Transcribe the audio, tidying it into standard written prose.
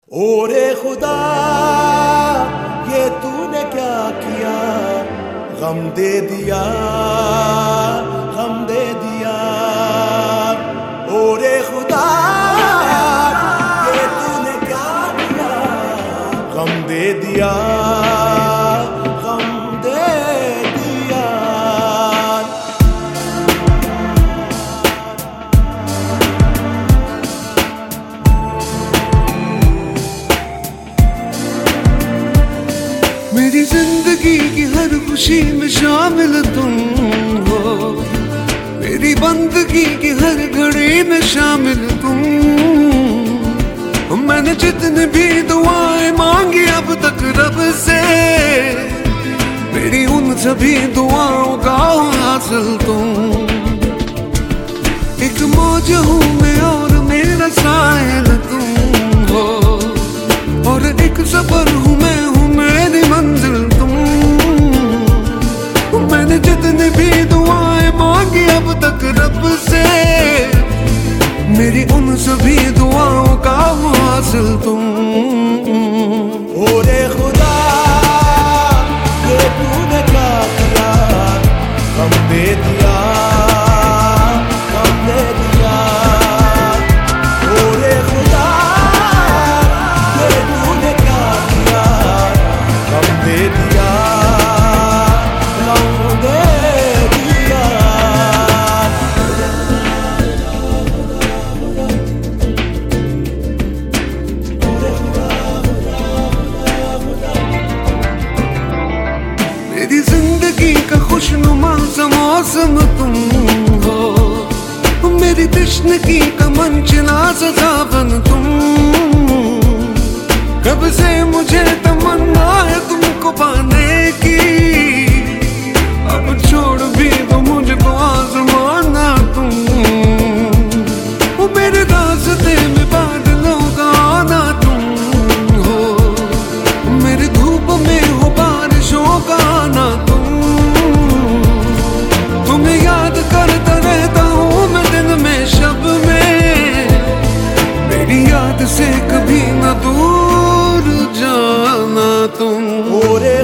ओरे खुदा ये तूने क्या किया, गम दे दिया, गम दे दिया। ओरे खुदा ये तूने क्या किया, गम दे दिया, गम दे दिया। मेरी जिंदगी की हर खुशी में शामिल तुम हो, मेरी बंदगी की हर घड़ी में शामिल तुम। मैंने जितने भी दुआएं मांगी अब तक रब से, मेरी उन सभी दुआओं का हासिल तुम। एक मौज हूँ मैं और मेरा साहिल तुम हो, और एक सफर हूँ मैं, हूँ मेरी मंजिल तुम। मैंने जितनी भी दुआएं मांगी अब तक रब से, मेरी उन सभी दुआओं का हासिल तुम। ओरे खुदा ये तूने क्या किया, गम दे दिया, गम दे दिया। ओरे खुदा ये तूने क्या किया, गम दे दिया, गम दे दिया। मेरी जिंदगी का खुशनुमा सा मौसम तुम हो, मेरी तश्नगी का मंचला सा सावन तुम। कब से मुझे तमन्ना है तुमको पाने की, अब छोड़ भी दो मुझको आजमाना तुम। वो मेरे रास्ते में बादलों का आना तुम हो, मेरे धूप में हो बारिशों का आना तुम। तुम्हें याद करता रहता हूँ मैं दिन में शब में, मेरी याद से कभी न दूर जाना तुम। ओरे